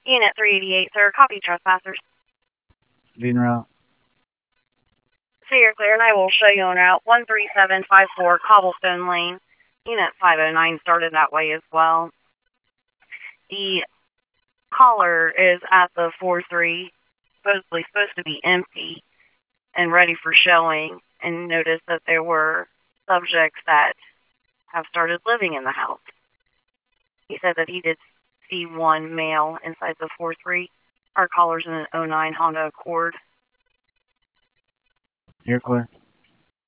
Unit 388, sir. Copy trespassers. En route. So you're clear, and I will show you on route 13754 Cobblestone Lane. Unit 509 started that way as well. The caller is at the 4-3, supposed to be empty and ready for showing, and noticed that there were subjects that have started living in the house. He said that he did see one male inside the 4-3. Our caller's in an '09 Honda Accord. You're clear.